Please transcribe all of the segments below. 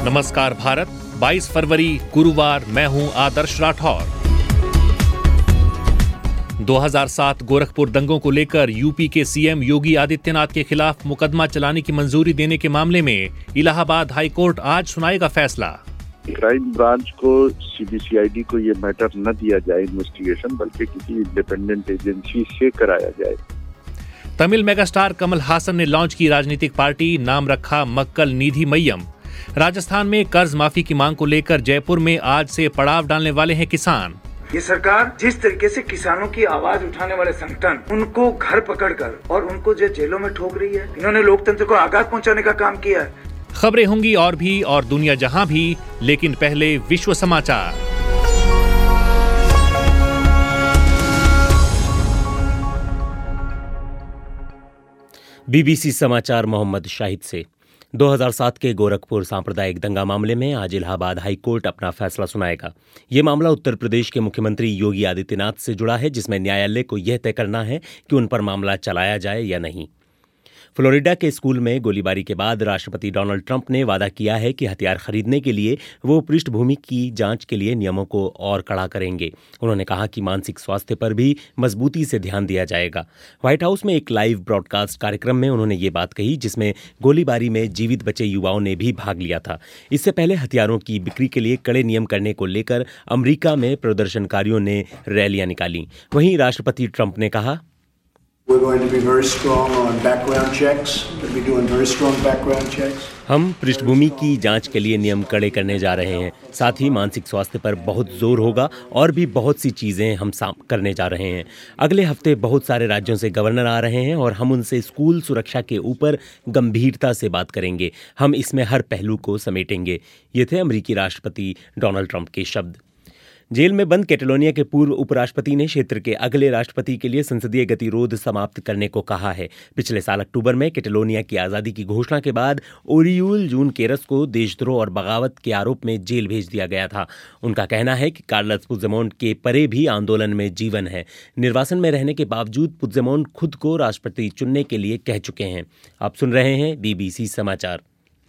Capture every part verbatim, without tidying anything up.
नमस्कार भारत, बाईस फरवरी गुरुवार, मैं हूं आदर्श राठौर। दो हज़ार सात गोरखपुर दंगों को लेकर यूपी के सीएम योगी आदित्यनाथ के खिलाफ मुकदमा चलाने की मंजूरी देने के मामले में इलाहाबाद हाई कोर्ट आज सुनाएगा फैसला। क्राइम ब्रांच को, सीबीसीआईडी को ये मैटर न दिया जाए इन्वेस्टिगेशन, बल्कि किसी इंडिपेंडेंट एजेंसी से कराया जाए। तमिल मेगास्टार कमल हासन ने लॉन्च की राजनीतिक पार्टी, नाम रखा मक्कल निधि मय्यम। राजस्थान में कर्ज माफी की मांग को लेकर जयपुर में आज से पड़ाव डालने वाले हैं किसान। ये सरकार जिस तरीके से किसानों की आवाज उठाने वाले संगठन, उनको घर पकड़कर और उनको जो जेलों में ठोक रही है, इन्होंने लोकतंत्र को आघात पहुंचाने का काम किया है। खबरें होंगी और भी और दुनिया जहां भी, लेकिन पहले विश्व समाचार। बीबीसी समाचार मोहम्मद शाहिद से। दो हज़ार सात के गोरखपुर सांप्रदायिक दंगा मामले में आज इलाहाबाद हाई कोर्ट अपना फैसला सुनाएगा। ये मामला उत्तर प्रदेश के मुख्यमंत्री योगी आदित्यनाथ से जुड़ा है, जिसमें न्यायालय को यह तय करना है कि उन पर मामला चलाया जाए या नहीं। फ्लोरिडा के स्कूल में गोलीबारी के बाद राष्ट्रपति डोनाल्ड ट्रंप ने वादा किया है कि हथियार खरीदने के लिए वो पृष्ठभूमि की जांच के लिए नियमों को और कड़ा करेंगे। उन्होंने कहा कि मानसिक स्वास्थ्य पर भी मजबूती से ध्यान दिया जाएगा। व्हाइट हाउस में एक लाइव ब्रॉडकास्ट कार्यक्रम में उन्होंने ये बात कही, जिसमें गोलीबारी में जीवित बचे युवाओं ने भी भाग लिया था। इससे पहले हथियारों की बिक्री के लिए कड़े नियम करने को लेकर अमेरिका में प्रदर्शनकारियों ने रैलियां निकाली। वहीं राष्ट्रपति ट्रंप ने कहा, We're going to be very strong on background checks. We'll be doing very strong background checks. हम पृष्ठभूमि की जांच के लिए नियम कड़े करने जा रहे हैं। साथ ही मानसिक स्वास्थ्य पर बहुत जोर होगा और भी बहुत सी चीज़ें हम करने जा रहे हैं। अगले हफ्ते बहुत सारे राज्यों से गवर्नर आ रहे हैं और हम उनसे स्कूल सुरक्षा के ऊपर गंभीरता से बात करेंगे। हम इसमें हर पहलू को समेटेंगे। ये थे अमेरिकी राष्ट्रपति डोनाल्ड ट्रंप के शब्द। जेल में बंद कैटेलोनिया के पूर्व उपराष्ट्रपति ने क्षेत्र के अगले राष्ट्रपति के लिए संसदीय गतिरोध समाप्त करने को कहा है। पिछले साल अक्टूबर में कैटेलोनिया की आज़ादी की घोषणा के बाद ओरियूल जूनकेरस को देशद्रोह और बगावत के आरोप में जेल भेज दिया गया था। उनका कहना है कि कार्लस पुigdemont के परे भी आंदोलन में जीवन है। निर्वासन में रहने के बावजूद पुigdemont खुद को राष्ट्रपति चुनने के लिए कह चुके हैं। आप सुन रहे हैं बीबीसी समाचार।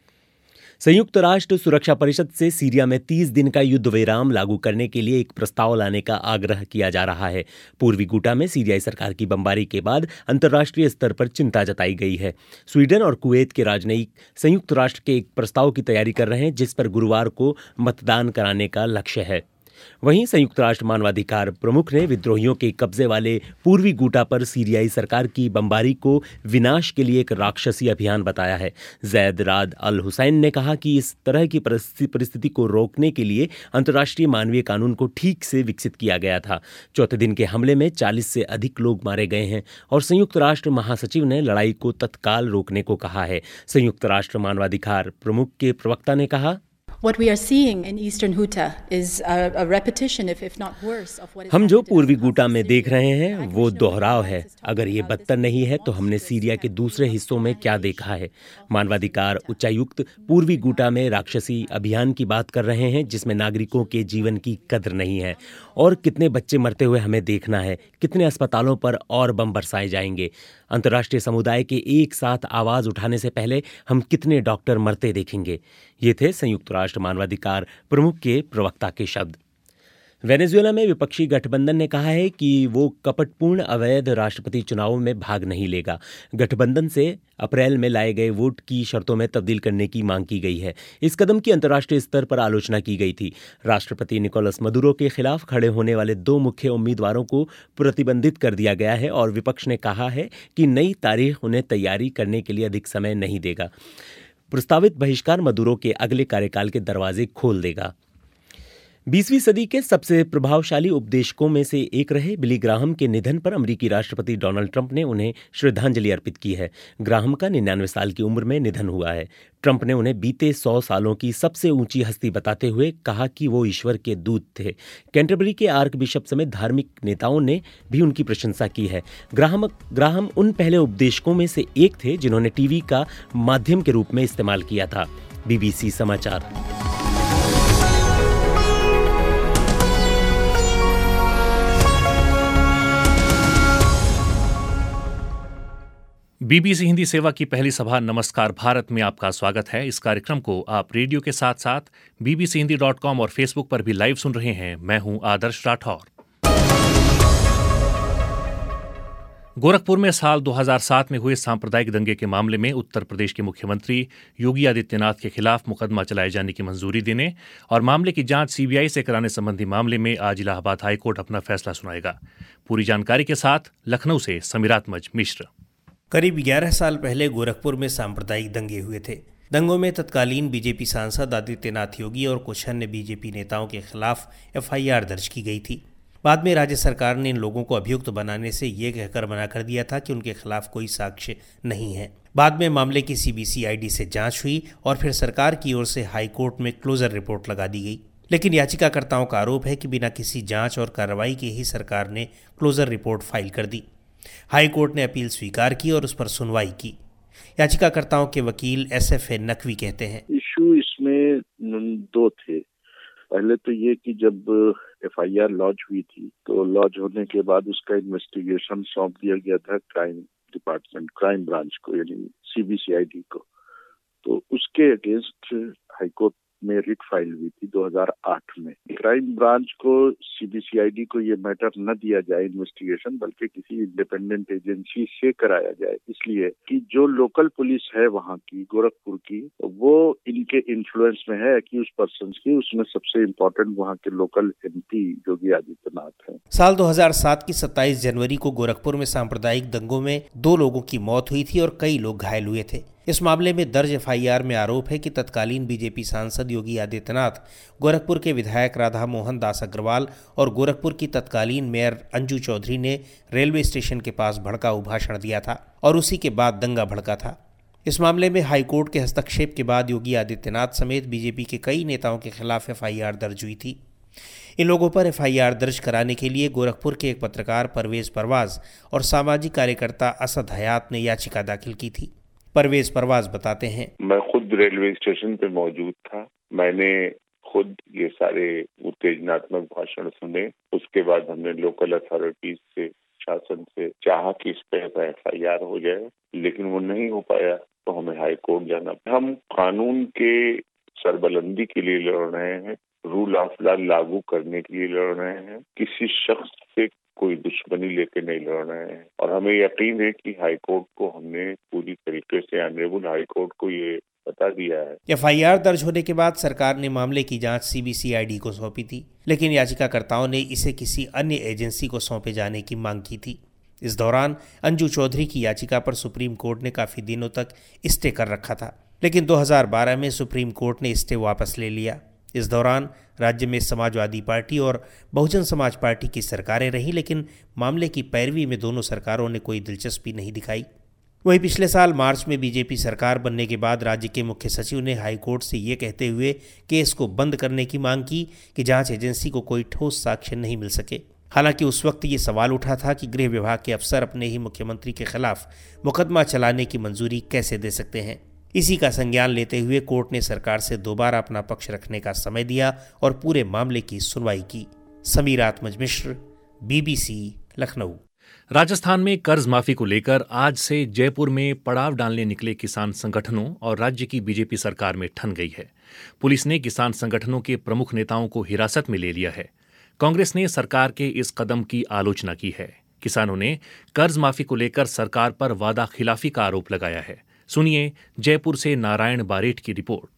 संयुक्त राष्ट्र सुरक्षा परिषद से सीरिया में तीस दिन का युद्ध विराम लागू करने के लिए एक प्रस्ताव लाने का आग्रह किया जा रहा है। पूर्वी गुटा में सीरियाई सरकार की बमबारी के बाद अंतर्राष्ट्रीय स्तर पर चिंता जताई गई है। स्वीडन और कुवैत के राजनयिक संयुक्त राष्ट्र के एक प्रस्ताव की तैयारी कर रहे हैं, जिस पर गुरुवार को मतदान कराने का लक्ष्य है। वहीं संयुक्त राष्ट्र मानवाधिकार प्रमुख ने विद्रोहियों के कब्जे वाले पूर्वी गुटा पर सीरियाई सरकार की बमबारी को विनाश के लिए एक राक्षसी अभियान बताया है। जैद राद अल हुसैन ने कहा कि इस तरह की परिस्थिति को रोकने के लिए अंतर्राष्ट्रीय मानवीय कानून को ठीक से विकसित किया गया था। चौथे दिन के हमले में चालीस से अधिक लोग मारे गए हैं और संयुक्त राष्ट्र महासचिव ने लड़ाई को तत्काल रोकने को कहा है। संयुक्त राष्ट्र मानवाधिकार प्रमुख के प्रवक्ता ने कहा, What we are seeing in Eastern Ghouta is a, a repetition, if, if not worse, of what is हम जो पूर्वी गुटा में देख रहे हैं वो दोहराव है। अगर ये बदतर नहीं है तो हमने सीरिया के दूसरे हिस्सों में क्या देखा है। मानवाधिकार उच्चायुक्त पूर्वी गुटा में राक्षसी अभियान की बात कर रहे हैं, जिसमें नागरिकों के जीवन की कद्र नहीं है और कितने बच्चे मरते हुए हमें देखना है। कितने अस्पतालों पर और बम बरसाए जाएंगे। अंतर्राष्ट्रीय समुदाय के एक साथ आवाज उठाने से पहले हम कितने डॉक्टर मरते देखेंगे। ये थे संयुक्त राष्ट्र मानवाधिकार प्रमुख के प्रवक्ता के शब्द। वेनेजुएला में विपक्षी गठबंधन ने कहा है कि वो कपटपूर्ण अवैध राष्ट्रपति चुनावों में भाग नहीं लेगा। गठबंधन से अप्रैल में लाए गए वोट की शर्तों में तब्दील करने की मांग की गई है। इस कदम की अंतर्राष्ट्रीय स्तर पर आलोचना की गई थी। राष्ट्रपति निकोलस मदुरो के खिलाफ खड़े होने वाले दो मुख्य उम्मीदवारों को प्रतिबंधित कर दिया गया है और विपक्ष ने कहा है कि नई तारीख उन्हें तैयारी करने के लिए अधिक समय नहीं देगा। प्रस्तावित बहिष्कार मदुरो के अगले कार्यकाल के दरवाजे खोल देगा। बीसवीं सदी के सबसे प्रभावशाली उपदेशकों में से एक रहे बिली ग्राहम के निधन पर अमेरिकी राष्ट्रपति डोनाल्ड ट्रंप ने उन्हें श्रद्धांजलि अर्पित की है। ग्राहम का निन्यानवे साल की उम्र में निधन हुआ है। ट्रंप ने उन्हें बीते सौ सालों की सबसे ऊंची हस्ती बताते हुए कहा कि वो ईश्वर के दूत थे। कैंटरबरी के आर्क बिशप समेत धार्मिक नेताओं ने भी उनकी प्रशंसा की है। ग्राहम ग्राहम उन पहले उपदेशकों में से एक थे जिन्होंने टीवी का माध्यम के रूप में इस्तेमाल किया था। बीबीसी समाचार। बीबीसी हिंदी सेवा की पहली सभा नमस्कार भारत में आपका स्वागत है। इस कार्यक्रम को आप रेडियो के साथ साथ बीबीसी हिंदी डॉट कॉम और फेसबुक पर भी लाइव सुन रहे हैं। मैं हूं आदर्श राठौर। गोरखपुर में साल दो हज़ार सात में हुए सांप्रदायिक दंगे के मामले में उत्तर प्रदेश के मुख्यमंत्री योगी आदित्यनाथ के खिलाफ मुकदमा चलाए जाने की मंजूरी देने और मामले की जांच सीबीआई से कराने संबंधी मामले में आज इलाहाबाद हाईकोर्ट अपना फैसला सुनाएगा। पूरी जानकारी के साथ लखनऊ से समीरात्मज मिश्र। करीब ग्यारह साल पहले गोरखपुर में सांप्रदायिक दंगे हुए थे। दंगों में तत्कालीन बीजेपी सांसद आदित्यनाथ योगी और कुछ अन्य बीजेपी नेताओं के खिलाफ एफआईआर दर्ज की गई थी। बाद में राज्य सरकार ने इन लोगों को अभियुक्त बनाने से ये कहकर मना कर दिया था कि उनके खिलाफ कोई साक्ष्य नहीं है। बाद में मामले की सीबीसीआईडी से जांच हुई और फिर सरकार की ओर से हाईकोर्ट में क्लोजर रिपोर्ट लगा दी गई। लेकिन याचिकाकर्ताओं का आरोप है कि बिना किसी जांच और कार्रवाई के ही सरकार ने क्लोजर रिपोर्ट फाइल कर दी। हाईकोर्ट ने अपील स्वीकार की और उस पर सुनवाई की। याचिकाकर्ताओं के वकील एस एफ ए नकवी कहते हैं, इशू इसमें दो थे। पहले तो ये कि जब एफआईआर लॉन्च हुई थी तो लॉन्च होने के बाद उसका इन्वेस्टिगेशन सौंप दिया गया था क्राइम डिपार्टमेंट, क्राइम ब्रांच को, यानी सीबीसीआईडी को। तो उसके अगेंस्ट हाईकोर्ट में रिट फाइल हुई थी दो हज़ार आठ में। क्राइम ब्रांच को, सीबीसीआईडी को ये मैटर न दिया जाए इन्वेस्टिगेशन, बल्कि किसी इंडिपेंडेंट एजेंसी से कराया जाए, इसलिए कि जो लोकल पुलिस है वहाँ की, गोरखपुर की, वो इनके इन्फ्लुएंस में है एक्यूज पर्सन की। उसमें सबसे इम्पोर्टेंट वहाँ के लोकल एमपी योगी आदित्यनाथ हैं। साल दो हज़ार सात की सत्ताईस जनवरी को गोरखपुर में सांप्रदायिक दंगों में दो लोगों की मौत हुई थी और कई लोग घायल हुए थे। इस मामले में दर्ज एफआईआर में आरोप है कि तत्कालीन बीजेपी सांसद योगी आदित्यनाथ गोरखपुर के विधायक राधा मोहन दास अग्रवाल और गोरखपुर की तत्कालीन मेयर अंजू चौधरी ने रेलवे स्टेशन के पास भड़काऊ भाषण दिया था और उसी के बाद दंगा भड़का था। इस मामले में हाईकोर्ट के हस्तक्षेप के बाद योगी आदित्यनाथ समेत बीजेपी के कई नेताओं के खिलाफ एफआईआर दर्ज हुई थी। इन लोगों पर एफआईआर दर्ज कराने के लिए गोरखपुर के एक पत्रकार परवेज परवाज और सामाजिक कार्यकर्ता असद हयात ने याचिका दाखिल की थी। परवेज परवाज बताते हैं, मैं खुद रेलवे स्टेशन पे मौजूद था। मैंने खुद ये सारे उत्तेजनात्मक भाषण सुने। उसके बाद हमने लोकल अथॉरिटीज से, शासन से चाहा कि इस पे एफआईआर हो जाए, लेकिन वो नहीं हो पाया, तो हमें हाई कोर्ट जाना। हम कानून के सरबलंदी के लिए लड़ रहे हैं, रूल ऑफ लॉ लागू करने के लिए लड़ रहे हैं, किसी शख्स से कोई दुश्मनी लेके नहीं लड़ रहे हैं। और हमें यकीन है कि हाईकोर्ट को हमने पूरी तरीके से, ऑनरेबल हाईकोर्ट को ये बता दिया है। एफआईआर दर्ज होने के बाद सरकार ने मामले की जांच सीबीसीआईडी को सौंपी थी, लेकिन याचिकाकर्ताओं ने इसे किसी अन्य एजेंसी को सौंपे जाने की मांग की थी। इस दौरान अंजू चौधरी की याचिका पर सुप्रीम कोर्ट ने काफी दिनों तक स्टे कर रखा था, लेकिन दो हज़ार बारह में सुप्रीम कोर्ट ने स्टे वापस ले लिया। इस दौरान राज्य में समाजवादी पार्टी और बहुजन समाज पार्टी की सरकारें रहीं, लेकिन मामले की पैरवी में दोनों सरकारों ने कोई दिलचस्पी नहीं दिखाई। वहीं पिछले साल मार्च में बीजेपी सरकार बनने के बाद राज्य के मुख्य सचिव ने हाईकोर्ट से ये कहते हुए केस को बंद करने की मांग की कि जांच एजेंसी को कोई ठोस साक्ष्य नहीं मिल सके। हालांकि उस वक्त ये सवाल उठा था कि गृह विभाग के अफसर अपने ही मुख्यमंत्री के खिलाफ मुकदमा चलाने की मंजूरी कैसे दे सकते हैं। इसी का संज्ञान लेते हुए कोर्ट ने सरकार से दोबारा अपना पक्ष रखने का समय दिया और पूरे मामले की सुनवाई की। समीरात्मज मिश्र, बीबीसी, लखनऊ। राजस्थान में कर्ज माफी को लेकर आज से जयपुर में पड़ाव डालने निकले किसान संगठनों और राज्य की बीजेपी सरकार में ठन गई है। पुलिस ने किसान संगठनों के प्रमुख नेताओं को हिरासत में ले लिया है। कांग्रेस ने सरकार के इस कदम की आलोचना की है। किसानों ने कर्ज माफी को लेकर सरकार पर वादा खिलाफी का आरोप लगाया है। सुनिए जयपुर से नारायण बारेठ की रिपोर्ट।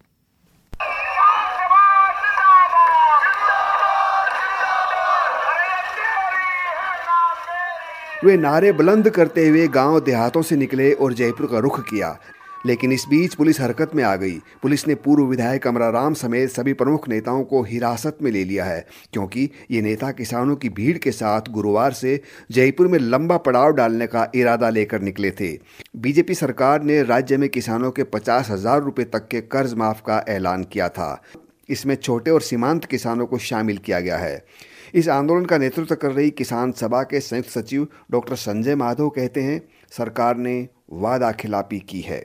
वे नारे बुलंद करते हुए गांव देहातों से निकले और जयपुर का रुख किया, लेकिन इस बीच पुलिस हरकत में आ गई। पुलिस ने पूर्व विधायक अमराराम समेत सभी प्रमुख नेताओं को हिरासत में ले लिया है, क्योंकि ये नेता किसानों की भीड़ के साथ गुरुवार से जयपुर में लंबा पड़ाव डालने का इरादा लेकर निकले थे। बीजेपी सरकार ने राज्य में किसानों के पचास हजार रुपये तक के कर्ज माफ का ऐलान किया था। इसमें छोटे और सीमांत किसानों को शामिल किया गया है। इस आंदोलन का नेतृत्व कर रही किसान सभा के संयुक्त सचिव डॉक्टर संजय माधव कहते हैं, सरकार ने वादा खिलाफी की है।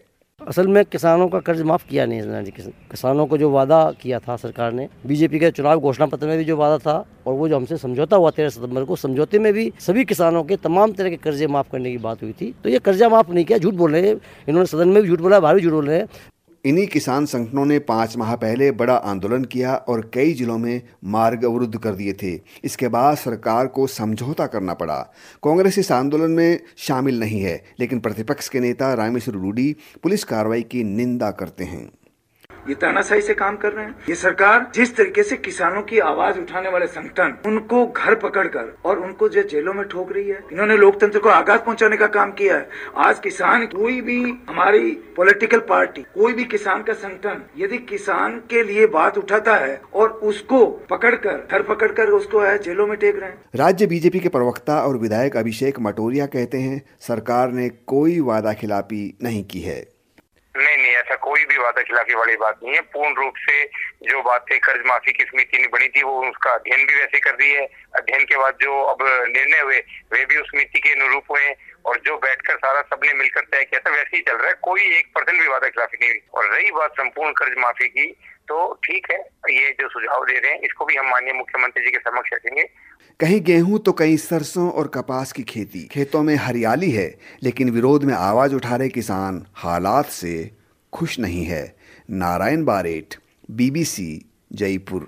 असल में किसानों का कर्ज माफ़ किया नहीं है। किसानों को जो वादा किया था सरकार ने, बीजेपी के चुनाव घोषणा पत्र में भी जो वादा था और वो जो हमसे समझौता हुआ तेरह सितंबर को, समझौते में भी सभी किसानों के तमाम तरह के कर्जे माफ़ करने की बात हुई थी। तो ये कर्जा माफ़ नहीं किया, झूठ बोल रहे हैं इन्होंने, सदन में भी झूठ बोला, बाहर भी झूठ बोल रहे हैं। इन्हीं किसान संगठनों ने पाँच माह पहले बड़ा आंदोलन किया और कई जिलों में मार्ग अवरुद्ध कर दिए थे। इसके बाद सरकार को समझौता करना पड़ा। कांग्रेस इस आंदोलन में शामिल नहीं है, लेकिन प्रतिपक्ष के नेता रामेश्वर रूडी पुलिस कार्रवाई की निंदा करते हैं। ये तानाशाही से काम कर रहे हैं। ये सरकार जिस तरीके से किसानों की आवाज उठाने वाले संगठन उनको घर पकड़कर और उनको जो जेलों में ठोक रही है, इन्होंने लोकतंत्र को आघात पहुंचाने का काम किया है। आज किसान, कोई भी हमारी पॉलिटिकल पार्टी, कोई भी किसान का संगठन यदि किसान के लिए बात उठाता है और उसको पकड़कर घर पकड़कर उसको है जेलों में टेक रहे हैं। राज्य बीजेपी के प्रवक्ता और विधायक अभिषेक मटोरिया कहते हैं, सरकार ने कोई वादा खिलाफी नहीं की है। नहीं नहीं, ऐसा कोई भी वादा खिलाफी वाली बात नहीं है। पूर्ण रूप से जो बातें कर्ज माफी की समिति ने बनी थी वो उसका अध्ययन भी वैसे कर दी है। अध्ययन के बाद जो अब निर्णय हुए वे भी उस समिति के अनुरूप हुए और जो बैठकर सारा सबने मिलकर तय किया था वैसे ही चल रहा है। कोई एक परसेंट भी वादा खिलाफी नहीं हुई। और रही बात संपूर्ण कर्ज माफी की, तो ठीक है, ये जो सुझाव दे रहे हैं इसको भी हम माननीय मुख्यमंत्री जी के समक्ष रखेंगे। कहीं गेहूं तो कहीं सरसों और कपास की खेती, खेतों में हरियाली है, लेकिन विरोध में आवाज उठा रहे किसान हालात से खुश नहीं है। नारायण बारेट, बीबीसी, जयपुर।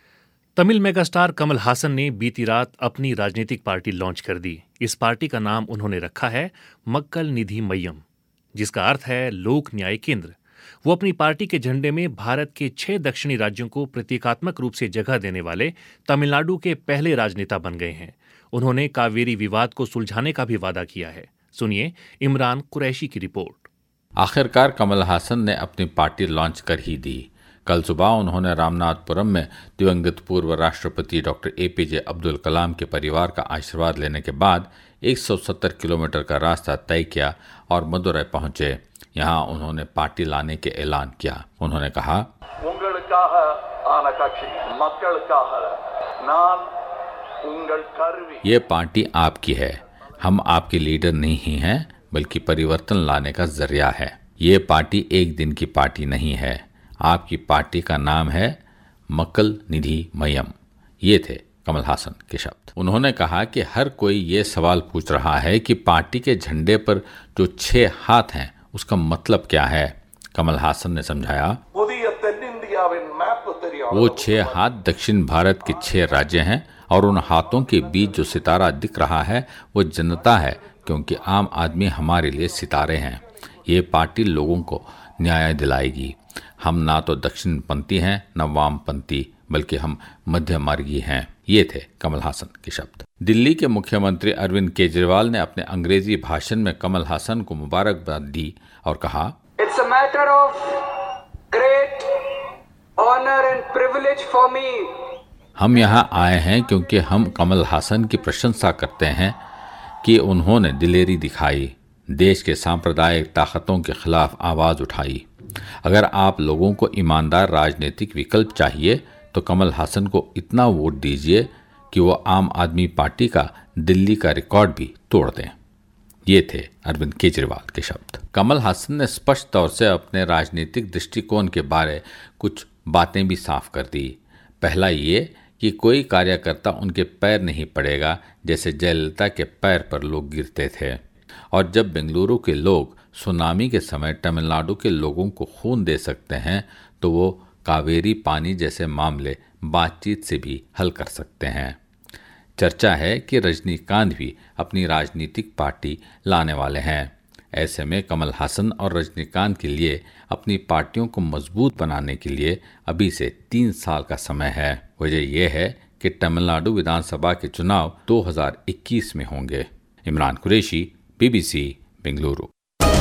तमिल मेगास्टार कमल हासन ने बीती रात अपनी राजनीतिक पार्टी लॉन्च कर दी। इस पार्टी का नाम उन्होंने रखा है मक्कल निधि मय्यम, जिसका अर्थ है लोक न्याय केंद्र। वो अपनी पार्टी के झंडे में भारत के छह दक्षिणी राज्यों को प्रतीकात्मक रूप से जगह देने वाले तमिलनाडु के पहले राजनेता बन गए हैं। उन्होंने कावेरी विवाद को सुलझाने का भी वादा किया है। सुनिए इमरान कुरैशी की रिपोर्ट। आखिरकार कमल हासन ने अपनी पार्टी लॉन्च कर ही दी। कल सुबह उन्होंने रामनाथपुरम में दिवंगत पूर्व राष्ट्रपति डॉक्टर एपीजे अब्दुल कलाम के परिवार का आशीर्वाद लेने के बाद एक सौ सत्तर किलोमीटर का रास्ता तय किया और मदुरै पहुंचे। यहाँ उन्होंने पार्टी लाने के ऐलान किया। उन्होंने कहा, ये पार्टी आपकी है, हम आपके लीडर नहीं हैं, बल्कि परिवर्तन लाने का जरिया है। ये पार्टी एक दिन की पार्टी नहीं है। आपकी पार्टी का नाम है मक्कल निधि मय्यम। ये थे कमल हासन के शब्द। उन्होंने कहा कि हर कोई ये सवाल पूछ रहा है कि पार्टी के झंडे पर जो छह हाथ हैं उसका मतलब क्या है। कमल हासन ने समझाया, वो छह हाथ दक्षिण भारत के छह राज्य हैं और उन हाथों के बीच जो सितारा दिख रहा है वो जनता है, क्योंकि आम आदमी हमारे लिए सितारे हैं। ये पार्टी लोगों को न्याय दिलाएगी। हम ना तो दक्षिण पंथी हैं न वामपंथी, बल्कि हम मध्य मार्गी हैं। ये थे कमल हासन के शब्द। दिल्ली के मुख्यमंत्री अरविंद केजरीवाल ने अपने अंग्रेजी भाषण में कमल हासन को मुबारकबाद दी और कहा, it's a matter of great honour and privilege for me. हम यहाँ आए हैं क्योंकि हम कमल हासन की प्रशंसा करते हैं कि उन्होंने दिलेरी दिखाई, देश के सांप्रदायिक ताकतों के खिलाफ आवाज उठाई। अगर आप लोगों को ईमानदार राजनीतिक विकल्प चाहिए तो कमल हासन को इतना वोट दीजिए कि वो आम आदमी पार्टी का दिल्ली का रिकॉर्ड भी तोड़ दें। ये थे अरविंद केजरीवाल के शब्द। कमल हासन ने स्पष्ट तौर से अपने राजनीतिक दृष्टिकोण के बारे कुछ बातें भी साफ कर दी। पहला ये कि कोई कार्यकर्ता उनके पैर नहीं पड़ेगा, जैसे जयललिता के पैर पर लोग गिरते थे। और जब बेंगलुरु के लोग सुनामी के समय तमिलनाडु के लोगों को खून दे सकते हैं, तो वो कावेरी पानी जैसे मामले बातचीत से भी हल कर सकते हैं। चर्चा है कि रजनीकांत भी अपनी राजनीतिक पार्टी लाने वाले हैं। ऐसे में कमल हासन और रजनीकांत के लिए अपनी पार्टियों को मजबूत बनाने के लिए अभी से तीन साल का समय है। वजह यह है कि तमिलनाडु विधानसभा के चुनाव दो हज़ार इक्कीस में होंगे। इमरान कुरैशी, बीबीसी, बेंगलुरु।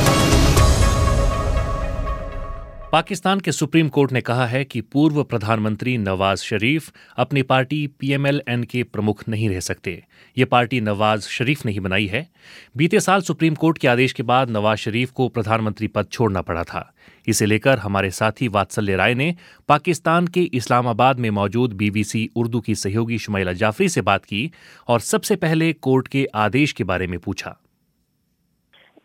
पाकिस्तान के सुप्रीम कोर्ट ने कहा है कि पूर्व प्रधानमंत्री नवाज शरीफ अपनी पार्टी पीएमएल-एन के प्रमुख नहीं रह सकते। ये पार्टी नवाज शरीफ ने ही बनाई है। बीते साल सुप्रीम कोर्ट के आदेश के बाद नवाज शरीफ को प्रधानमंत्री पद छोड़ना पड़ा था। इसे लेकर हमारे साथी वात्सल्य राय ने पाकिस्तान के इस्लामाबाद में मौजूद बीबीसी उर्दू की सहयोगी शुमाइला जाफरी से बात की और सबसे पहले कोर्ट के आदेश के बारे में पूछा।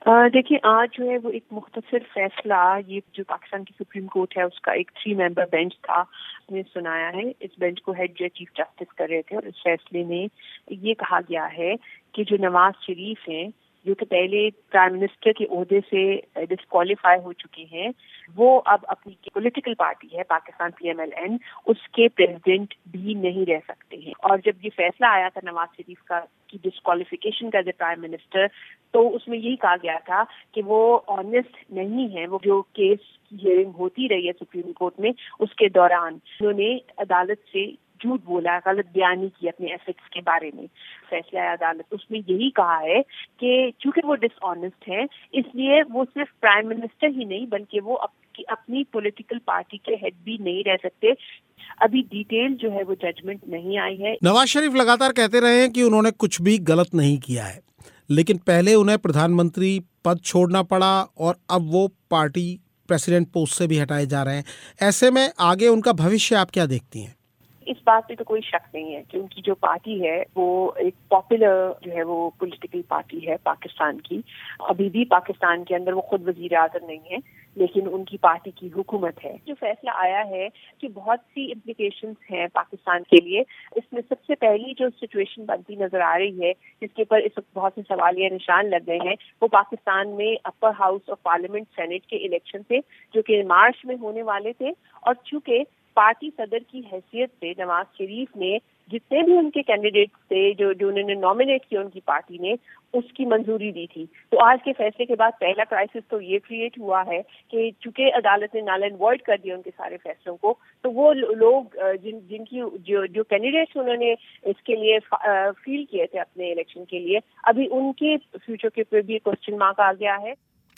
देखिए, आज जो है वो एक मुख्तसर फैसला, ये जो पाकिस्तान की सुप्रीम कोर्ट है उसका एक थ्री मेंबर बेंच था, ने सुनाया है। इस बेंच को हेड जज चीफ जस्टिस कर रहे थे और इस फैसले में ये कहा गया है कि जो नवाज शरीफ हैं, जो कि पहले प्राइम मिनिस्टर के ओहदे से डिस्क्वालीफाई हो चुके हैं, वो अब अपनी पॉलिटिकल पार्टी है Pakistan P M L N, उसके प्रेसिडेंट भी नहीं रह सकते हैं। और जब ये फैसला आया था नवाज शरीफ का की डिस्क्वालिफिकेशन का एज प्राइम मिनिस्टर, तो उसमें यही कहा गया था कि वो ऑनेस्ट नहीं है। वो जो केस की हियरिंग होती रही है सुप्रीम कोर्ट में, उसके दौरान उन्होंने अदालत से झूठ बोला, गलत बयानी की अपने एसेट्स के बारे में। फैसला आया अदालत, उसमें यही कहा है कि चूंकि वो डिसऑनेस्ट हैं, इसलिए वो सिर्फ प्राइम मिनिस्टर ही नहीं बल्कि वो अपनी अपनी पॉलिटिकल पार्टी के हेड भी नहीं रह सकते। अभी डिटेल जो है वो जजमेंट नहीं आई है। नवाज शरीफ लगातार कहते रहे हैं कि उन्होंने कुछ भी गलत नहीं किया है, लेकिन पहले उन्हें प्रधानमंत्री पद छोड़ना पड़ा और अब वो पार्टी प्रेसिडेंट पोस्ट से भी हटाए जा रहे हैं। ऐसे में आगे उनका भविष्य आप क्या देखती हैं? इस बात पे तो कोई शक नहीं है कि उनकी जो पार्टी है वो एक पॉपुलर जो है वो पॉलिटिकल पार्टी है पाकिस्तान की। अभी भी पाकिस्तान के अंदर वो खुद वजीर आज़म नहीं है, लेकिन उनकी पार्टी की हुकूमत है। जो फैसला आया है कि बहुत सी इम्प्लीकेशंस हैं पाकिस्तान के लिए। इसमें सबसे पहली जो सिचुएशन बनती नजर आ रही है, जिसके ऊपर इस वक्त बहुत से सवालिया निशान लग गए हैं, वो पाकिस्तान में upper house of parliament senate के इलेक्शन थे, जो कि मार्च में होने वाले थे। और चूंकि पार्टी सदर की हैसियत से नवाज शरीफ ने जितने भी उनके कैंडिडेट्स थे जो जो उन्होंने नॉमिनेट किए उनकी पार्टी ने, उसकी मंजूरी दी थी। तो आज के फैसले के बाद पहला क्राइसिस तो ये क्रिएट हुआ है कि चूंकि अदालत ने नल एंड वॉइड कर दिया उनके सारे फैसलों को, तो वो लोग जिन जिनकी जो जो कैंडिडेट्स उन्होंने इसके लिए फील किए थे अपने इलेक्शन के लिए, अभी उनके फ्यूचर के ऊपर भी क्वेश्चन मार्क आ गया है।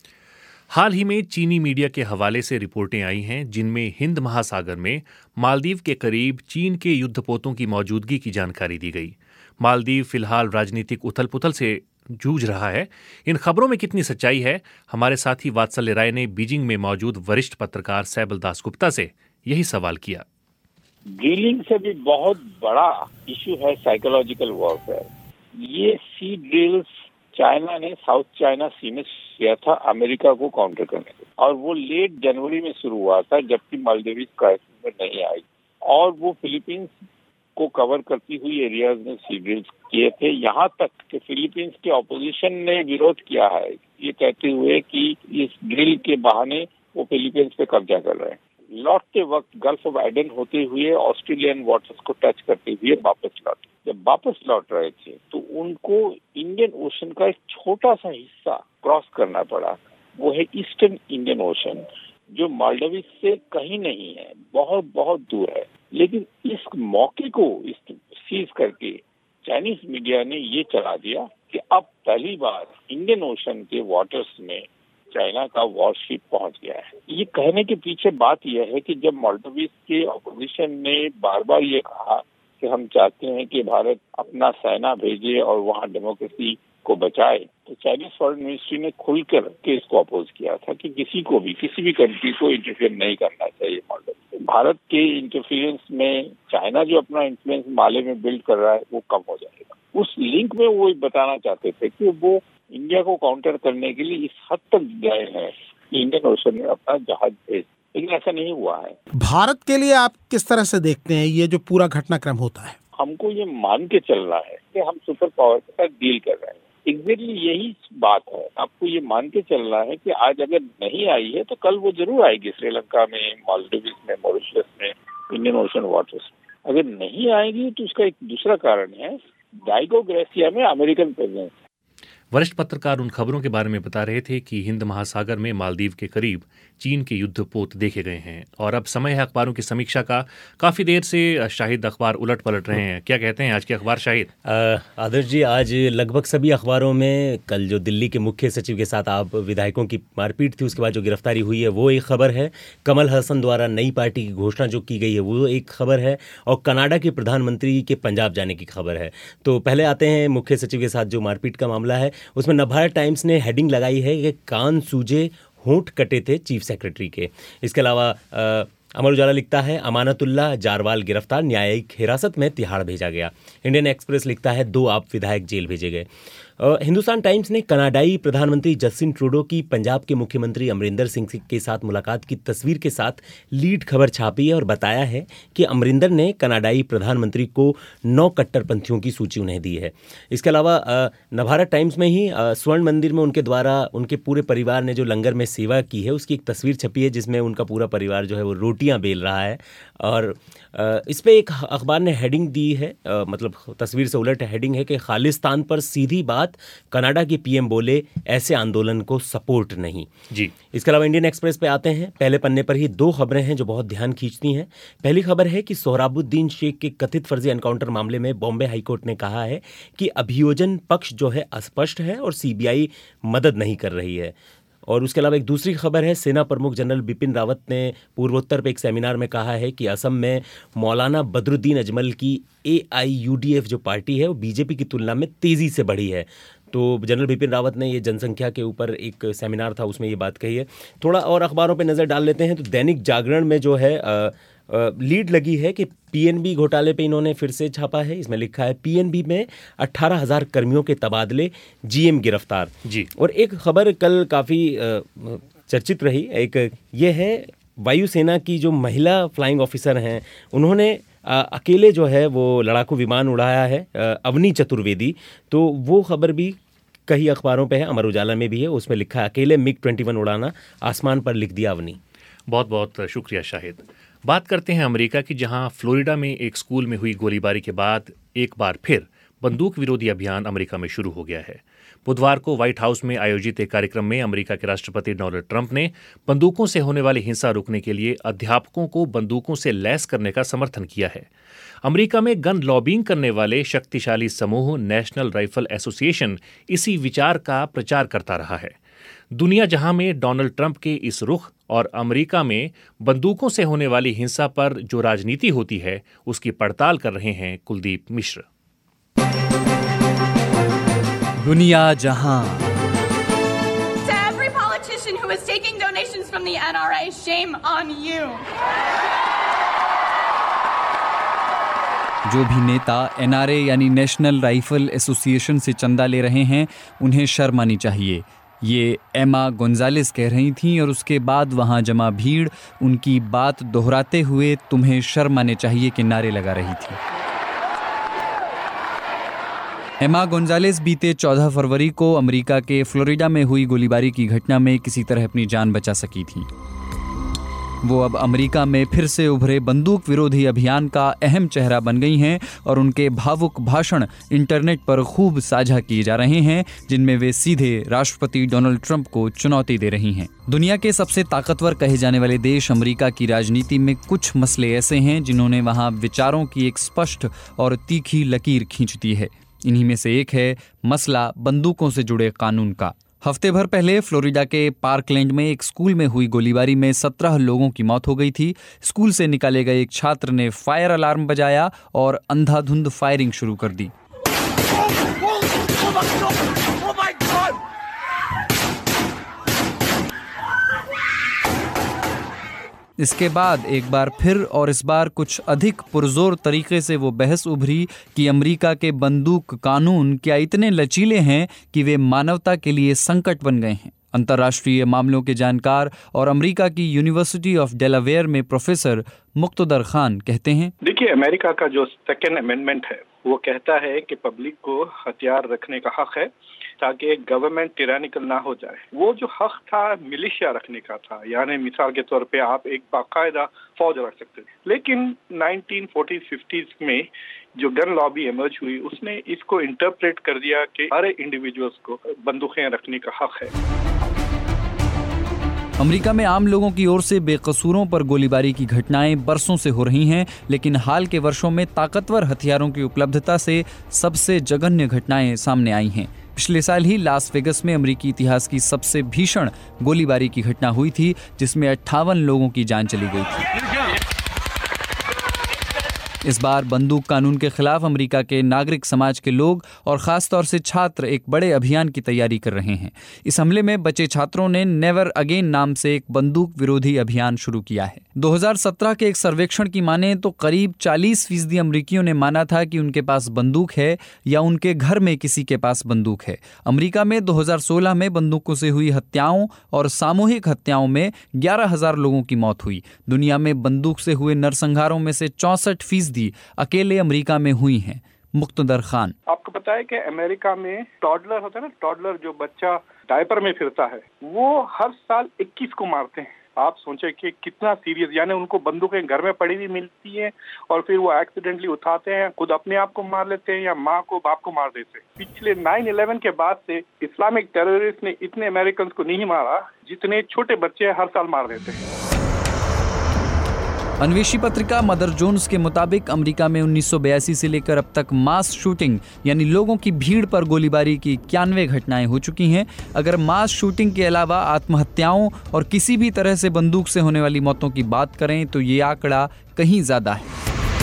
हाल ही में चीनी मीडिया के हवाले से रिपोर्टें आई हैं जिनमें हिंद महासागर में मालदीव के करीब चीन के युद्धपोतों की मौजूदगी की जानकारी दी गई। मालदीव फिलहाल राजनीतिक उथल पुथल से जूझ रहा है। इन खबरों में कितनी सच्चाई है, हमारे साथी वात्सल्य राय ने बीजिंग में मौजूद वरिष्ठ पत्रकार सैबल दास गुप्ता से यही सवाल किया। ड्रिलिंग से भी बहुत बड़ा इशू है साइकोलॉजिकल वॉरफेयर। ये सी ड्रिल्स चाइना ने साउथ चाइना सी में किया था अमेरिका को काउंटर करने के, और वो लेट जनवरी में शुरू हुआ था जबकि मालदीव क्राइसिस में नहीं आई, और वो फिलीपींस को कवर करती हुई एरियाज में सी ड्रिल्स किए थे। यहाँ तक कि फिलीपींस के ऑपोजिशन ने विरोध किया है, ये कहते हुए कि इस ड्रिल के बहाने वो फिलीपींस पे कब्जा कर रहे हैं। लौटते वक्त गल्फ ऑफ एडन होते हुए ऑस्ट्रेलियन वाटर्स को टच करते हुए वापस लौटे। जब वापस लौट रहे थे तो उनको इंडियन ओशन का एक छोटा सा हिस्सा क्रॉस करना पड़ा। वो है ईस्टर्न इंडियन ओशन, जो मालदीव से कहीं नहीं है, बहुत बहुत दूर है। लेकिन इस मौके को सीज करके चाइनीज मीडिया ने ये चला दिया कि अब पहली बार इंडियन ओशन के वाटर्स में चाइना का वॉरशिप पहुंच गया है। ये कहने के पीछे बात यह है कि जब मालदीव के ऑपोजिशन ने बार बार ये कहा कि हम चाहते हैं कि भारत अपना सेना भेजे और वहाँ डेमोक्रेसी को बचाए, तो चाइनीज फॉरेन मिनिस्ट्री ने खुलकर के इसको अपोज किया था कि किसी को भी किसी भी कंट्री को इंटरफेयर नहीं करना चाहिए मालदीव। भारत के इंटरफेरेंस में चाइना जो अपना इन्फ्लुएंस माले में बिल्ड कर रहा है वो कम हो जाएगा। उस लिंक में वो बताना चाहते थे कि वो इंडिया को काउंटर करने के लिए इस हद तक गए हैं कि इंडियन ओशन में अपना जहाज भेज, लेकिन ऐसा नहीं हुआ है। भारत के लिए आप किस तरह से देखते हैं ये जो पूरा घटनाक्रम होता है? हमको ये मान के चलना है कि हम सुपर पावर के साथ डील कर रहे हैं। एग्जैक्टली यही बात है। आपको ये मान के चलना है कि आज अगर नहीं आई है तो कल वो जरूर आएगी श्रीलंका में, मालदीव में, मॉरिशस में, इंडियन ओशन वाटर्स में। अगर नहीं आएगी तो उसका एक दूसरा कारण है, डाइगो ग्रेसिया में अमेरिकन प्रेजेंस। वरिष्ठ पत्रकार उन खबरों के बारे में बता रहे थे कि हिंद महासागर में मालदीव के करीब चीन के युद्धपोत देखे गए हैं। और अब समय है अखबारों की समीक्षा का। काफ़ी देर से शाहिद अखबार उलट पलट रहे हैं, क्या कहते हैं आज के अखबार शाहिद? आदर्श जी, आज लगभग सभी अखबारों में कल जो दिल्ली के मुख्य सचिव के साथ आप विधायकों की मारपीट थी, उसके बाद जो गिरफ्तारी हुई है वो एक खबर है। कमल हसन द्वारा नई पार्टी की घोषणा जो की गई है वो एक खबर है, और कनाडा के प्रधानमंत्री के पंजाब जाने की खबर है। तो पहले आते हैं मुख्य सचिव के साथ जो मारपीट का मामला है। उसमें नवभारत टाइम्स ने हेडिंग लगाई है कि कान सूजे होंठ कटे थे चीफ सेक्रेटरी के। इसके अलावा अमर उजाला लिखता है अमानतुल्लाह जारवाल गिरफ्तार, न्यायिक हिरासत में तिहाड़ भेजा गया। इंडियन एक्सप्रेस लिखता है दो आप विधायक जेल भेजे गए। हिंदुस्तान टाइम्स ने कनाडाई प्रधानमंत्री जस्टिन ट्रूडो की पंजाब के मुख्यमंत्री अमरिंदर सिंह के साथ मुलाकात की तस्वीर के साथ लीड खबर छापी है और बताया है कि अमरिंदर ने कनाडाई प्रधानमंत्री को नौ कट्टरपंथियों की सूची उन्हें दी है। इसके अलावा नवभारत टाइम्स में ही स्वर्ण मंदिर में उनके द्वारा उनके पूरे परिवार ने जो लंगर में सेवा की है उसकी एक तस्वीर छपी है, जिसमें उनका पूरा परिवार जो है वो रोटियां बेल रहा है। और इस पे एक अखबार ने हेडिंग दी है, मतलब तस्वीर से उलट हेडिंग है कि खालिस्तान पर सीधी बात, कनाडा के पीएम बोले ऐसे आंदोलन को सपोर्ट नहीं। जी। इसके अलावा इंडियन एक्सप्रेस पे आते हैं। पहले पन्ने पर ही दो खबरें हैं जो बहुत ध्यान खींचती हैं। पहली खबर है कि सोहराबुद्दीन शेख के कथित फर्जी एनकाउंटर मामले में बॉम्बे हाईकोर्ट ने कहा है कि अभियोजन पक्ष जो है अस्पष्ट है और सीबीआई मदद नहीं कर रही है। और उसके अलावा एक दूसरी खबर है, सेना प्रमुख जनरल बिपिन रावत ने पूर्वोत्तर पे एक सेमिनार में कहा है कि असम में मौलाना बदरुद्दीन अजमल की A I U D F जो पार्टी है वो बीजेपी की तुलना में तेज़ी से बढ़ी है। तो जनरल बिपिन रावत ने ये जनसंख्या के ऊपर एक सेमिनार था उसमें ये बात कही है। थोड़ा और अखबारों पे नज़र डाल लेते हैं तो दैनिक जागरण में जो है आ, आ, लीड लगी है कि पीएनबी घोटाले पे इन्होंने फिर से छापा है। इसमें लिखा है पीएनबी में अट्ठारह हज़ार कर्मियों के तबादले, जीएम गिरफ्तार। जी। और एक खबर कल काफ़ी चर्चित रही, एक ये है वायुसेना की जो महिला फ्लाइंग ऑफिसर हैं उन्होंने आ, अकेले जो है वो लड़ाकू विमान उड़ाया है, आ, अवनी चतुर्वेदी। तो वो खबर भी कई अखबारों पे है, अमर उजाला में भी है। उसमें लिखा है अकेले मिग ट्वेंटी वन उड़ाना, आसमान पर लिख दिया अवनी। बहुत बहुत शुक्रिया शाहिद। बात करते हैं अमेरिका की, जहां फ्लोरिडा में एक स्कूल में हुई गोलीबारी के बाद एक बार फिर बंदूक विरोधी अभियान अमेरिका में शुरू हो गया है। बुधवार को व्हाइट हाउस में आयोजित एक कार्यक्रम में अमेरिका के राष्ट्रपति डोनाल्ड ट्रंप ने बंदूकों से होने वाली हिंसा रोकने के लिए अध्यापकों को बंदूकों से लैस करने का समर्थन किया है। अमेरिका में गन लॉबिंग करने वाले शक्तिशाली समूह नेशनल राइफल एसोसिएशन इसी विचार का प्रचार करता रहा है। दुनिया जहां में डोनाल्ड ट्रंप के इस रुख और अमेरिका में बंदूकों से होने वाली हिंसा पर जो राजनीति होती है उसकी पड़ताल कर रहे हैं कुलदीप मिश्र। दुनिया जहां। To every politician who is taking donations from the N R A, shame on you. जो भी नेता एन आर ए यानी नेशनल राइफल एसोसिएशन से चंदा ले रहे हैं उन्हें शर्म आनी चाहिए। ये एमा गोंजालेस कह रही थीं और उसके बाद वहां जमा भीड़ उनकी बात दोहराते हुए तुम्हें शर्म आने चाहिए के नारे लगा रही थी। एमा गोंजालेस बीते चौदह फरवरी को अमेरिका के फ्लोरिडा में हुई गोलीबारी की घटना में किसी तरह अपनी जान बचा सकी थी। वो अब अमेरिका में फिर से उभरे बंदूक विरोधी अभियान का अहम चेहरा बन गई हैं और उनके भावुक भाषण इंटरनेट पर खूब साझा किए जा रहे हैं, जिनमें वे सीधे राष्ट्रपति डोनाल्ड ट्रंप को चुनौती दे रही हैं। दुनिया के सबसे ताकतवर कहे जाने वाले देश अमेरिका की राजनीति में कुछ मसले ऐसे हैं जिन्होंने वहां विचारों की एक स्पष्ट और तीखी लकीर खींच दी है। इन्हीं में से एक है मसला बंदूकों से जुड़े कानून का। हफ्ते भर पहले फ्लोरिडा के पार्कलैंड में एक स्कूल में हुई गोलीबारी में सत्रह लोगों की मौत हो गई थी। स्कूल से निकाले गए एक छात्र ने फायर अलार्म बजाया और अंधाधुंध फायरिंग शुरू कर दी। इसके बाद एक बार फिर और इस बार कुछ अधिक पुरजोर तरीके से वो बहस उभरी कि अमेरिका के बंदूक कानून क्या इतने लचीले हैं कि वे मानवता के लिए संकट बन गए हैं। अंतर्राष्ट्रीय मामलों के जानकार और अमेरिका की यूनिवर्सिटी ऑफ डेलावेयर में प्रोफेसर मुक्तदर खान कहते हैं, देखिए, अमेरिका का जो सेकेंड अमेंडमेंट है वो कहता है कि पब्लिक को हथियार रखने का हक है ताकि गवर्नमेंट टिरानिकल ना हो जाए। वो जो हक था मिलिशिया रखने का था, यानी मिसाल के तौर पे आप एक बाकायदा फौज रख सकते थे। लेकिन नाइनटीन फोर्टीज़ फिफ्टीज़ में जो गन लॉबी इमर्ज हुई उसने इसको इंटरप्रेट कर दिया कि हर इंडिविजुअल्स को बंदूकें रखने का हक है। अमेरिका में आम लोगों की ओर से बेकसूरों पर गोलीबारी की घटनाएं बरसों से हो रही हैं, लेकिन हाल के वर्षों में ताकतवर हथियारों की उपलब्धता से सबसे जघन्य घटनाएं सामने आई हैं। पिछले साल ही लास वेगस में अमेरिकी इतिहास की सबसे भीषण गोलीबारी की घटना हुई थी, जिसमें अट्ठावन लोगों की जान चली गई थी। इस बार बंदूक कानून के खिलाफ अमेरिका के नागरिक समाज के लोग और खासतौर से छात्र एक बड़े अभियान की तैयारी कर रहे हैं। इस हमले में बचे छात्रों ने नेवर अगेन नाम से एक बंदूक विरोधी अभियान शुरू किया है। दो हज़ार सत्रह के एक सर्वेक्षण की माने तो करीब चालीस फीसदी अमरीकियों ने माना था कि उनके पास बंदूक है या उनके घर में किसी के पास बंदूक है। अमेरिका में दो हज़ार सोलह में बंदूकों से हुई हत्याओं और सामूहिक हत्याओं में ग्यारह हजार लोगों की मौत हुई। दुनिया में बंदूक से हुए नरसंहारों में से चौसठ फीसदी अकेले अमेरिका में हुई हैं। मुक्तदर खान, आपको पता है कि अमेरिका में टॉडलर होता है ना, टॉडलर जो बच्चा डायपर में फिरता है, वो हर साल इक्कीस को मारते हैं। आप सोचे कि कितना सीरियस, यानी उनको बंदूकें घर में पड़ी हुई मिलती हैं और फिर वो एक्सीडेंटली उठाते हैं, खुद अपने आप को मार लेते हैं या माँ को बाप को मार देते हैं। पिछले नाइन इलेवन के बाद से इस्लामिक टेररिस्ट ने इतने अमेरिकन को नहीं मारा जितने छोटे बच्चे हर साल मार देते हैं। अन्वेषी पत्रिका मदर जोन्स के मुताबिक अमेरिका में उन्नीस सौ बयासी से लेकर अब तक मास शूटिंग यानी लोगों की भीड़ पर गोलीबारी की इक्यानवे घटनाएं हो चुकी हैं। अगर मास शूटिंग के अलावा आत्महत्याओं और किसी भी तरह से बंदूक से होने वाली मौतों की बात करें तो ये आंकड़ा कहीं ज्यादा है।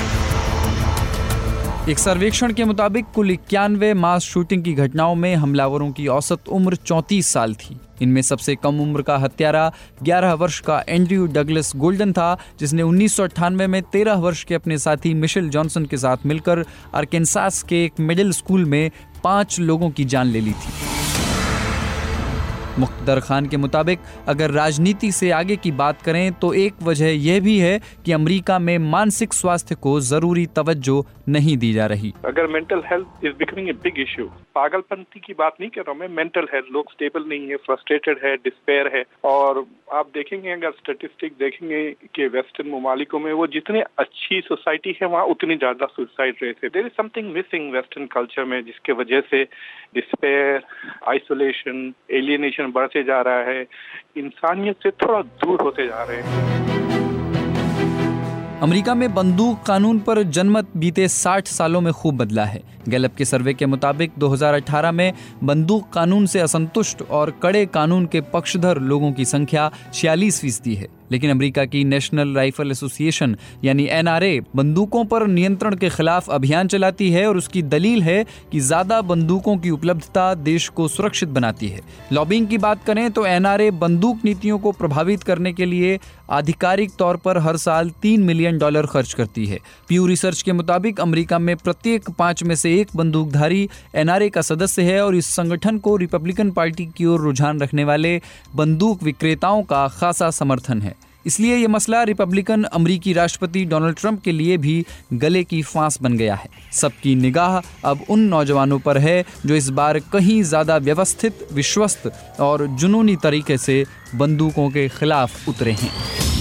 एक सर्वेक्षण के मुताबिक कुल इक्यानवे मास शूटिंग की घटनाओं में हमलावरों की औसत उम्र चौंतीस साल थी। इनमें सबसे कम उम्र का हत्यारा ग्यारह वर्ष का एंड्रयू डगलस गोल्डन था, जिसने उन्नीस सौ अट्ठानवे में तेरह वर्ष के अपने साथी मिशेल जॉनसन के साथ मिलकर आर्केन्सास के एक मिडिल स्कूल में पांच लोगों की जान ले ली थी। मुख्तदर खान के मुताबिक अगर राजनीति से आगे की बात करें तो एक वजह यह भी है कि अमेरिका में मानसिक स्वास्थ्य को जरूरी तवज्जो नहीं दी जा रही। अगर mental health is becoming a big issue, पागलपंती की बात नहीं कर रहा हूँ मैं, मेंटल हेल्थ, लोग स्टेबल नहीं है, फ्रस्ट्रेटेड है, डिस्पेयर है। और आप देखेंगे, अगर स्टेटिस्टिक देखेंगे कि वेस्टर्न ममालिकों में वो जितनी अच्छी सोसाइटी है वहाँ उतनी ज्यादा सुसाइड रेट है। There is something missing western culture में, जिसके वजह से डिस्पेयर, आइसोलेशन, एलियनेशन बढ़ते जा रहा है, इंसानियत से थोड़ा दूर होते जा रहे हैं। अमेरिका में बंदूक कानून पर जनमत बीते साठ सालों में खूब बदला है। गैलप के सर्वे के मुताबिक दो हज़ार अठारह में बंदूक कानून से असंतुष्ट और कड़े कानून के पक्षधर लोगों की संख्या छियालीस फीसदी है। लेकिन अमेरिका की नेशनल राइफल एसोसिएशन यानी एन आर ए बंदूकों पर नियंत्रण के खिलाफ अभियान चलाती है और उसकी दलील है कि ज्यादा बंदूकों की उपलब्धता देश को सुरक्षित बनाती है। लॉबिंग की बात करें तो एन आर ए बंदूक नीतियों को प्रभावित करने के लिए आधिकारिक तौर पर हर साल तीन मिलियन डॉलर खर्च करती है। प्यू रिसर्च के मुताबिक अमेरिका में प्रत्येक पांच में से एक बंदूकधारी एन आर ए का सदस्य है और इस संगठन को रिपब्लिकन पार्टी की ओर रुझान रखने वाले बंदूक विक्रेताओं का खासा समर्थन है। इसलिए यह मसला रिपब्लिकन अमेरिकी राष्ट्रपति डोनाल्ड ट्रंप के लिए भी गले की फांस बन गया है। सबकी निगाह अब उन नौजवानों पर है जो इस बार कहीं ज्यादा व्यवस्थित, विश्वस्त और जुनूनी तरीके से बंदूकों के खिलाफ उतरे हैं।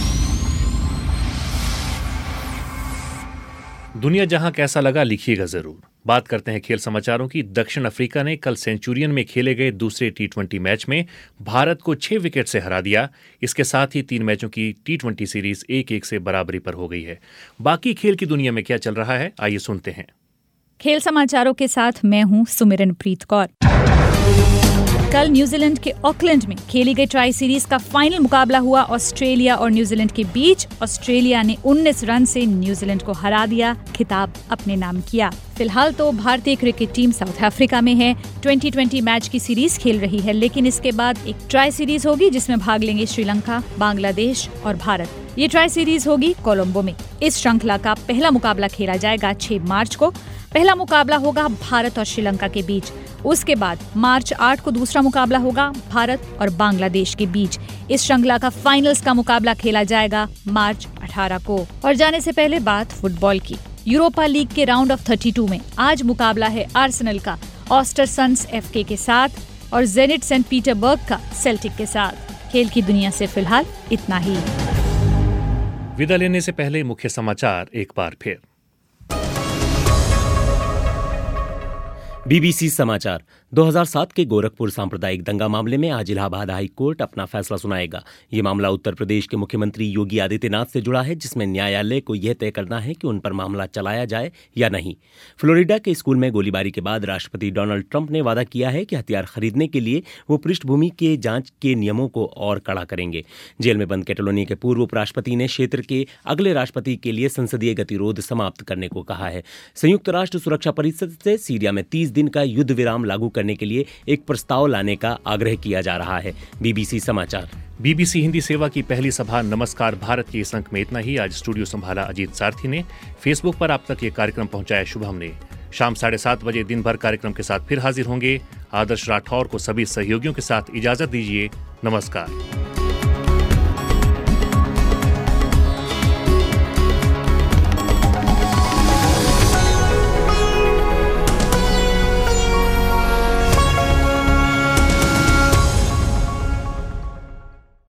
दुनिया जहां कैसा लगा लिखिएगा जरूर। बात करते हैं खेल समाचारों की। दक्षिण अफ्रीका ने कल सेंचुरियन में खेले गए दूसरे टी ट्वेंटी मैच में भारत को छह विकेट से हरा दिया। इसके साथ ही तीन मैचों की टी ट्वेंटी सीरीज एक एक से बराबरी पर हो गई है। बाकी खेल की दुनिया में क्या चल रहा है, आइए सुनते हैं। खेल समाचारों के साथ मैं हूं सुमिरनप्रीत कौर। कल न्यूजीलैंड के ऑकलैंड में खेली गई ट्राई सीरीज का फाइनल मुकाबला हुआ ऑस्ट्रेलिया और न्यूजीलैंड के बीच। ऑस्ट्रेलिया ने उन्नीस रन से न्यूजीलैंड को हरा दिया, खिताब अपने नाम किया। फिलहाल तो भारतीय क्रिकेट टीम साउथ अफ्रीका में है, ट्वेंटी ट्वेंटी मैच की सीरीज खेल रही है, लेकिन इसके बाद एक ट्राई सीरीज होगी जिसमें भाग लेंगे श्रीलंका, बांग्लादेश और भारत। ये ट्राई सीरीज होगी कोलंबो में। इस श्रृंखला का पहला मुकाबला खेला जाएगा छह मार्च को। पहला मुकाबला होगा भारत और श्रीलंका के बीच। उसके बाद मार्च आठ को दूसरा मुकाबला होगा भारत और बांग्लादेश के बीच। इस श्रृंखला का फाइनल्स का मुकाबला खेला जाएगा मार्च अठारह को। और जाने से पहले बात फुटबॉल की। यूरोपा लीग के राउंड ऑफ थर्टी टू में आज मुकाबला है आर्सेनल का ऑस्टरसंस एफ के के साथ और जेनिट सेंट पीटरबर्ग का सेल्टिक के साथ। खेल की दुनिया से फिलहाल इतना ही। विदा लेने से पहले मुख्य समाचार एक बार फिर। बीबीसी समाचार। दो हज़ार सात के गोरखपुर सांप्रदायिक दंगा मामले में आज इलाहाबाद हाई कोर्ट अपना फैसला सुनाएगा। ये मामला उत्तर प्रदेश के मुख्यमंत्री योगी आदित्यनाथ से जुड़ा है, जिसमें न्यायालय को यह तय करना है कि उन पर मामला चलाया जाए या नहीं। फ्लोरिडा के स्कूल में गोलीबारी के बाद राष्ट्रपति डोनाल्ड ट्रंप ने वादा किया है कि हथियार खरीदने के लिए वो पृष्ठभूमि के जांच के नियमों को और कड़ा करेंगे। जेल में बंद कैटालोनिया के पूर्व उपराष्ट्रपति ने क्षेत्र के अगले राष्ट्रपति के लिए संसदीय गतिरोध समाप्त करने को कहा है। संयुक्त राष्ट्र सुरक्षा परिषद से सीरिया में तीस दिन का युद्ध विराम लागू करने के लिए एक प्रस्ताव लाने का आग्रह किया जा रहा है। बीबीसी समाचार। बीबीसी हिंदी सेवा की पहली सभा नमस्कार भारत के इस अंक में इतना ही। आज स्टूडियो संभाला अजीत सारथी ने, फेसबुक पर आप तक ये कार्यक्रम पहुंचाया शुभम ने। शाम साढ़े सात बजे दिन भर कार्यक्रम के साथ फिर हाजिर होंगे। आदर्श राठौर को सभी सहयोगियों के साथ इजाजत दीजिए। नमस्कार।